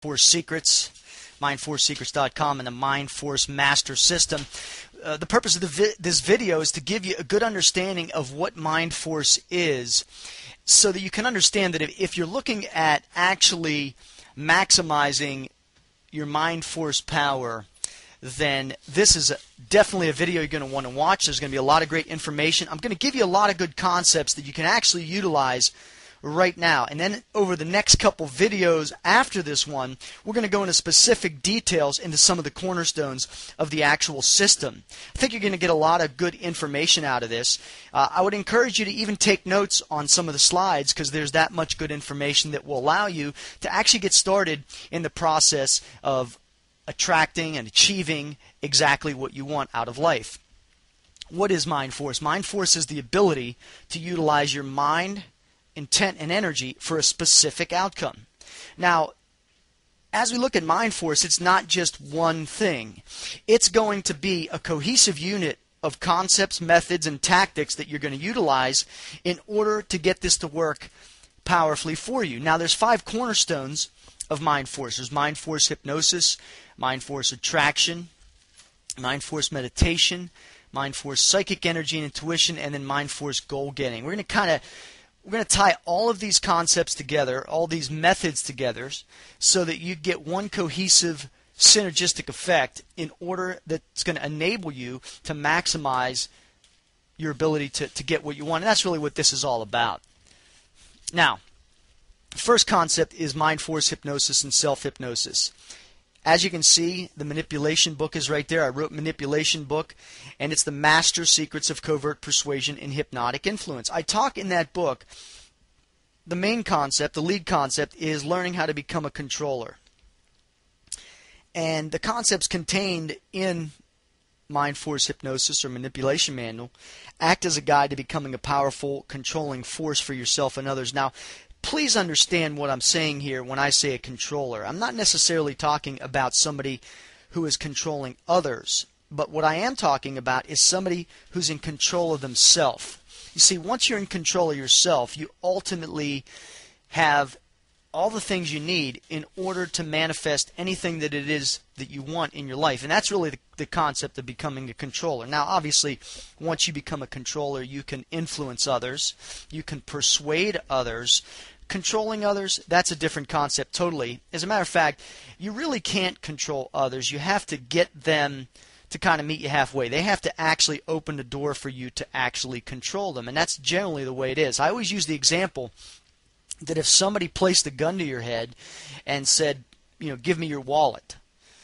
Force Secrets, mindforcesecrets.com, and the Mind Force Master System. The purpose of this video is to give you a good understanding of what Mind Force is, so that you can understand that if you're looking at actually maximizing your Mind Force power, then this is definitely a video you're going to want to watch. There's going to be a lot of great information. I'm going to give you a lot of good concepts that you can actually utilize right now. And then over the next couple videos after this one, we're going to go into specific details into some of the cornerstones of the actual system. I think you're going to get a lot of good information out of this. I would encourage you to even take notes on some of the slides, because there's that much good information that will allow you to actually get started in the process of attracting and achieving exactly what you want out of life. What is Mind Force? Mind Force is the ability to utilize your mind, intent, and energy for a specific outcome. Now, as we look at Mind Force, it's not just one thing. It's going to be a cohesive unit of concepts, methods, and tactics that you're going to utilize in order to get this to work powerfully for you. Now, there's 5 cornerstones of Mind Force. There's Mind Force Hypnosis, Mind Force Attraction, Mind Force Meditation, Mind Force Psychic Energy and Intuition, and then Mind Force Goal Getting. We're going to tie all of these concepts together, all these methods together, so that you get one cohesive synergistic effect in order that's going to enable you to maximize your ability to get what you want. And that's really what this is all about. Now, the first concept is Mind Force Hypnosis and Self-Hypnosis. As you can see, the manipulation book is right there. I wrote manipulation book, and it's the Master Secrets of Covert Persuasion and Hypnotic Influence. I talk in that book, the main concept, the lead concept, is learning how to become a controller. And the concepts contained in Mind Force Hypnosis or Manipulation Manual act as a guide to becoming a powerful, controlling force for yourself and others. Now, please understand what I'm saying here when I say a controller. I'm not necessarily talking about somebody who is controlling others, but what I am talking about is somebody who's in control of themselves. You see, once you're in control of yourself, you ultimately have all the things you need in order to manifest anything that it is that you want in your life. And that's really the concept of becoming a controller. Now, obviously, once you become a controller, you can influence others. You can persuade others. Controlling others, that's a different concept totally. As a matter of fact, you really can't control others. You have to get them to kind of meet you halfway. They have to actually open the door for you to actually control them. And that's generally the way it is. I always use the example that if somebody placed a gun to your head and said, give me your wallet,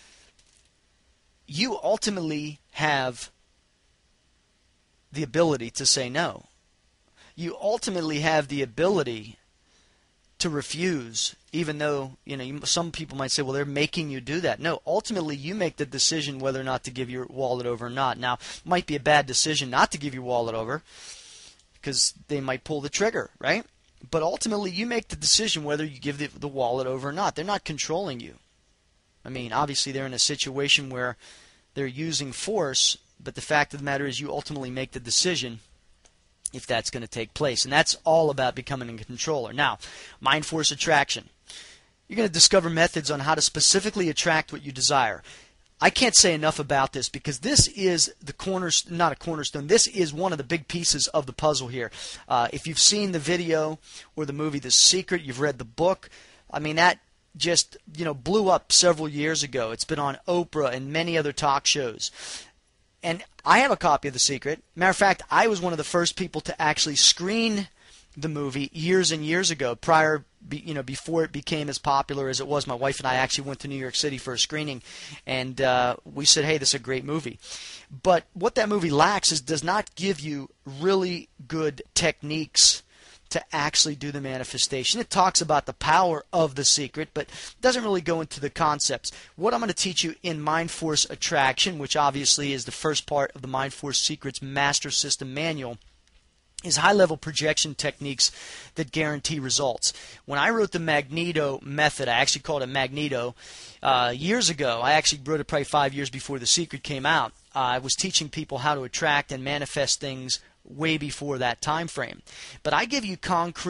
you ultimately have the ability to say no. You ultimately have the ability to refuse, even though, some people might say, well, they're making you do that. No, ultimately you make the decision whether or not to give your wallet over or not. Now, it might be a bad decision not to give your wallet over because they might pull the trigger, right? But ultimately you make the decision whether you give the wallet over or not. They're not controlling you. I mean, obviously they're in a situation where they're using force, but the fact of the matter is you ultimately make the decision if that's going to take place. And that's all about becoming a controller. Now, Mind Force Attraction. You're going to discover methods on how to specifically attract what you desire. I can't say enough about this because this is not a cornerstone. This is one of the big pieces of the puzzle here. If you've seen the video or the movie The Secret, you've read the book, I mean, that just blew up several years ago. It's been on Oprah and many other talk shows. And I have a copy of The Secret. Matter of fact, I was one of the first people to actually screen the movie years and years ago, before it became as popular as it was. My wife and I actually went to New York City for a screening, and we said, hey, this is a great movie. But what that movie lacks is does not give you really good techniques to actually do the manifestation. It talks about the power of the secret, but doesn't really go into the concepts. What I'm going to teach you in Mind Force Attraction, which obviously is the first part of the Mind Force Secrets Master System Manual, is high-level projection techniques that guarantee results. When I wrote the Magneto method, I actually called it Magneto, years ago. I actually wrote it probably 5 years before The Secret came out. I was teaching people how to attract and manifest things way before that time frame. But I give you concrete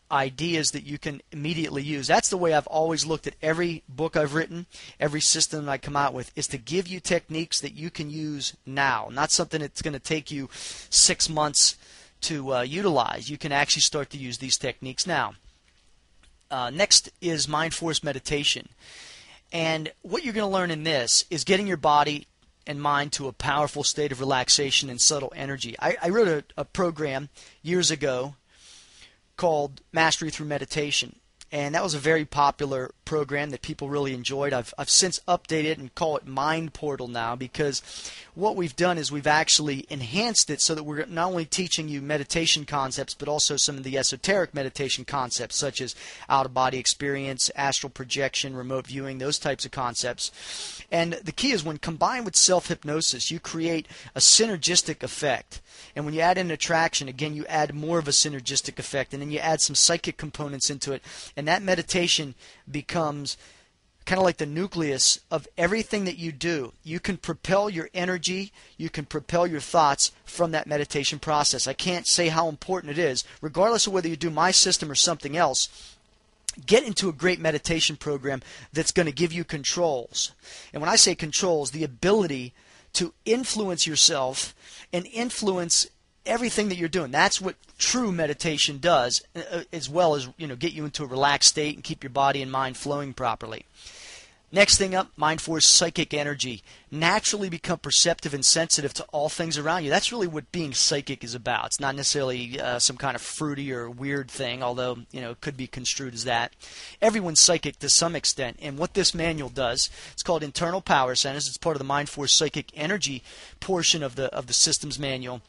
ideas that you can immediately use. That's the way I've always looked at every book I've written, every system I come out with, is to give you techniques that you can use now, not something that's going to take you 6 months to utilize. You can actually start to use these techniques now. Next is Mind Force meditation. And what you're going to learn in this is getting your body and mind to a powerful state of relaxation and subtle energy. I wrote a program years ago called Mastery Through Meditation, and that was a very popular program that people really enjoyed. I've since updated and call it Mind Portal now, because what we've done is we've actually enhanced it so that we're not only teaching you meditation concepts, but also some of the esoteric meditation concepts, such as out-of-body experience, astral projection, remote viewing, those types of concepts. And the key is, when combined with self-hypnosis, you create a synergistic effect. And when you add in attraction, again, you add more of a synergistic effect, and then you add some psychic components into it, and that meditation becomes kind of like the nucleus of everything that you do. You can propel your energy, you can propel your thoughts from that meditation process. I can't say how important it is, regardless of whether you do my system or something else. Get into a great meditation program that's going to give you controls. And when I say controls, the ability to influence yourself and influence everything that you're doing. That's what true meditation does, as well as, get you into a relaxed state and keep your body and mind flowing properly. Next thing up, Mind Force psychic energy. Naturally become perceptive and sensitive to all things around you. That's really what being psychic is about. It's not necessarily some kind of fruity or weird thing, although it could be construed as that. Everyone's psychic to some extent, and what this manual does, it's called Internal Power Centers. It's part of the Mind Force psychic energy portion of the systems manual.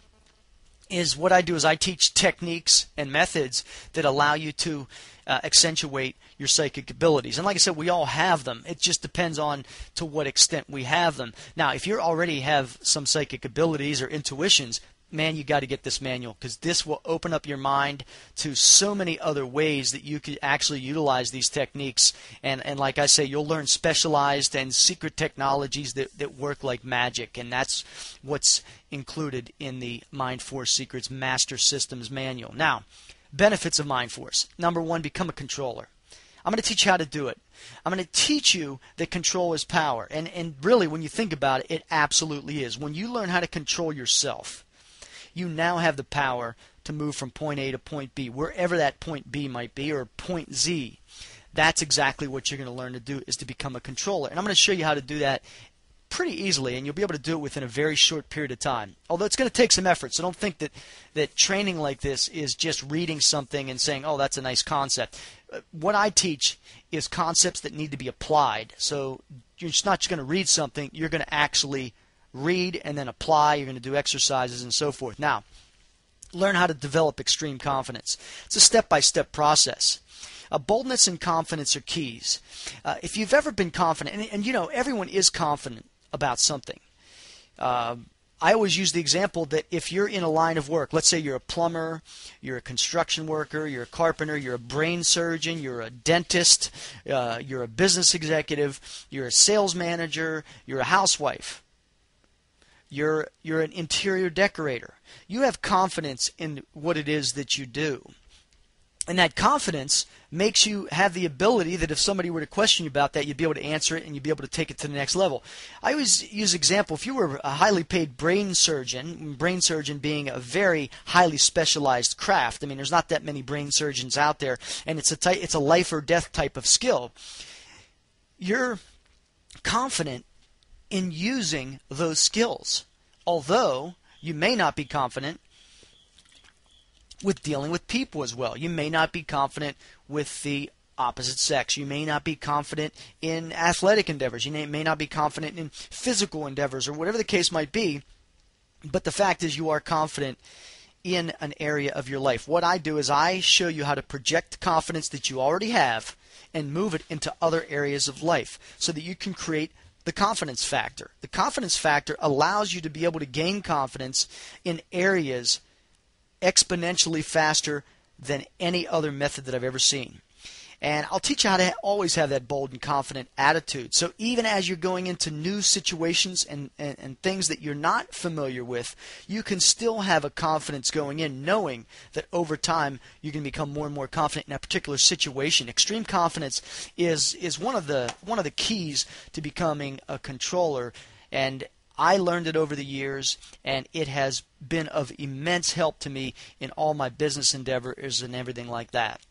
Is what I do is I teach techniques and methods that allow you to accentuate your psychic abilities. And like I said, we all have them. It just depends on to what extent we have them. Now, if you already have some psychic abilities or intuitions, man, you got to get this manual, because this will open up your mind to so many other ways that you could actually utilize these techniques. And like I say, you'll learn specialized and secret technologies that work like magic, and that's what's included in the Mind Force Secrets Master Systems Manual. Now, benefits of Mind Force. Number one, become a controller. I'm going to teach you how to do it. I'm going to teach you that control is power. And really, when you think about it, it absolutely is. When you learn how to control yourself, you now have the power to move from point A to point B, wherever that point B might be, or point Z. That's exactly what you're going to learn to do, is to become a controller. And I'm going to show you how to do that pretty easily, and you'll be able to do it within a very short period of time. Although it's going to take some effort, so don't think that training like this is just reading something and saying, oh, that's a nice concept. What I teach is concepts that need to be applied. So you're just not just going to read something, you're going to actually read and then apply. You're going to do exercises and so forth. Now, learn how to develop extreme confidence. It's a step-by-step process. Boldness and confidence are keys. If you've ever been confident, and everyone is confident about something. I always use the example that if you're in a line of work, let's say you're a plumber, you're a construction worker, you're a carpenter, you're a brain surgeon, you're a dentist, you're a business executive, you're a sales manager, you're a housewife, you're an interior decorator. You have confidence in what it is that you do. And that confidence makes you have the ability that if somebody were to question you about that, you'd be able to answer it and you'd be able to take it to the next level. I always use example, if you were a highly paid brain surgeon being a very highly specialized craft, I mean, there's not that many brain surgeons out there, and it's a life or death type of skill. You're confident in using those skills, although you may not be confident with dealing with people as well. You may not be confident with the opposite sex. You may not be confident in athletic endeavors. You may not be confident in physical endeavors, or whatever the case might be. But the fact is, you are confident in an area of your life. What I do is I show you how to project confidence that you already have and move it into other areas of life so that you can create the confidence factor. The confidence factor allows you to be able to gain confidence in areas exponentially faster than any other method that I've ever seen. And I'll teach you how to always have that bold and confident attitude. So even as you're going into new situations and things that you're not familiar with, you can still have a confidence going in, knowing that over time you're going to become more and more confident in a particular situation. Extreme confidence is one of the keys to becoming a controller, and I learned it over the years, and it has been of immense help to me in all my business endeavors and everything like that.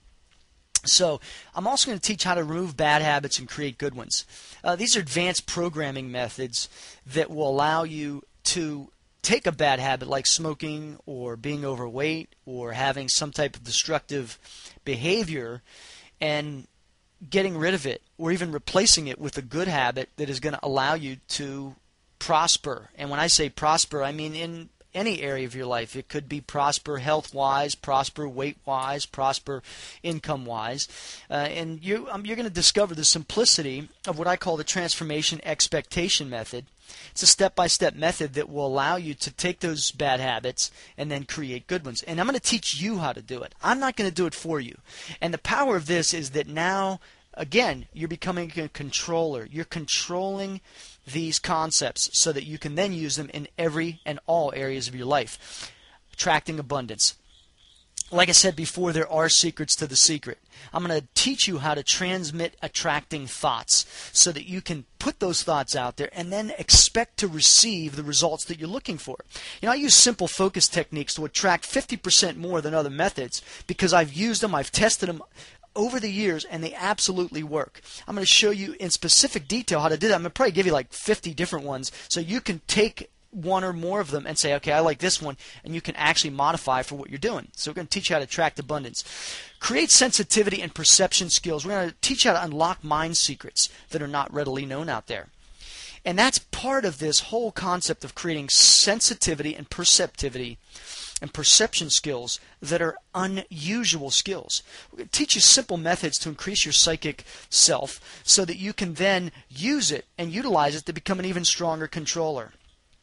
So I'm also going to teach how to remove bad habits and create good ones. These are advanced programming methods that will allow you to take a bad habit like smoking or being overweight or having some type of destructive behavior and getting rid of it, or even replacing it with a good habit that is going to allow you to prosper. And when I say prosper, I mean in any area of your life. It could be prosper health-wise, prosper weight-wise, prosper income-wise. And you're going to discover the simplicity of what I call the transformation expectation method. It's a step-by-step method that will allow you to take those bad habits and then create good ones. And I'm going to teach you how to do it. I'm not going to do it for you. And the power of this is that now, again, you're becoming a controller. You're controlling these concepts so that you can then use them in every and all areas of your life. Attracting abundance. Like I said before, there are secrets to the secret. I'm going to teach you how to transmit attracting thoughts so that you can put those thoughts out there and then expect to receive the results that you're looking for. You know, I use simple focus techniques to attract 50% more than other methods because I've used them, I've tested them over the years, and they absolutely work. I'm going to show you in specific detail how to do that. I'm going to probably give you like 50 different ones so you can take one or more of them and say, okay, I like this one, and you can actually modify for what you're doing. So we're going to teach you how to attract abundance. Create sensitivity and perception skills. We're going to teach you how to unlock mind secrets that are not readily known out there. And that's part of this whole concept of creating sensitivity and perceptivity and perception skills that are unusual skills. We're going to teach you simple methods to increase your psychic self so that you can then use it and utilize it to become an even stronger controller.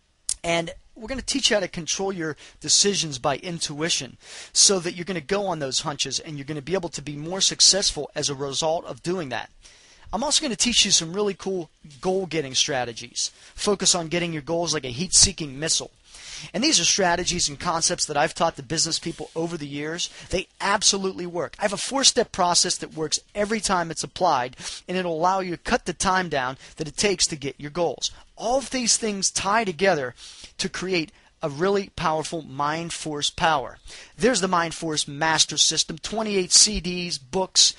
And we're going to teach you how to control your decisions by intuition so that you're going to go on those hunches and you're going to be able to be more successful as a result of doing that. I'm also going to teach you some really cool goal-getting strategies. Focus on getting your goals like a heat-seeking missile. And these are strategies and concepts that I've taught the business people over the years. They absolutely work. I have a 4-step process that works every time it's applied, and it'll allow you to cut the time down that it takes to get your goals. All of these things tie together to create a really powerful Mind Force power. There's the Mind Force Master System, 28 CDs, books,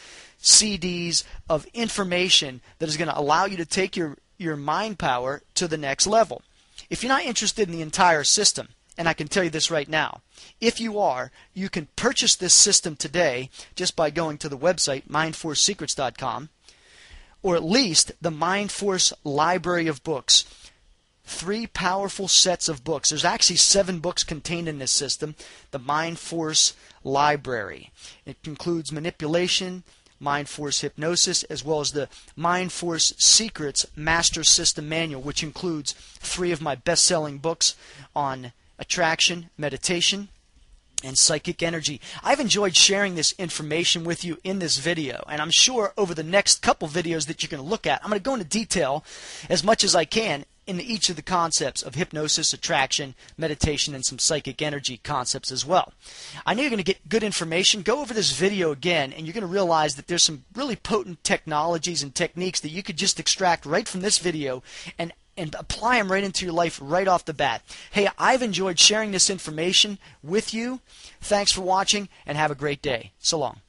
CDs of information that is going to allow you to take your mind power to the next level. If you're not interested in the entire system, and I can tell you this right now, if you are, you can purchase this system today just by going to the website, mindforcesecrets.com, or at least the Mind Force library of books. 3 powerful sets of books. There's actually 7 books contained in this system, the Mind Force library. It includes manipulation, Mind Force Hypnosis, as well as the Mind Force Secrets Master System Manual, which includes 3 of my best-selling books on attraction, meditation, and psychic energy. I've enjoyed sharing this information with you in this video, and I'm sure over the next couple videos that you're going to look at, I'm going to go into detail as much as I can in each of the concepts of hypnosis, attraction, meditation, and some psychic energy concepts as well. I know you're going to get good information. Go over this video again, and you're going to realize that there's some really potent technologies and techniques that you could just extract right from this video and apply them right into your life right off the bat. Hey, I've enjoyed sharing this information with you. Thanks for watching, and have a great day. So long.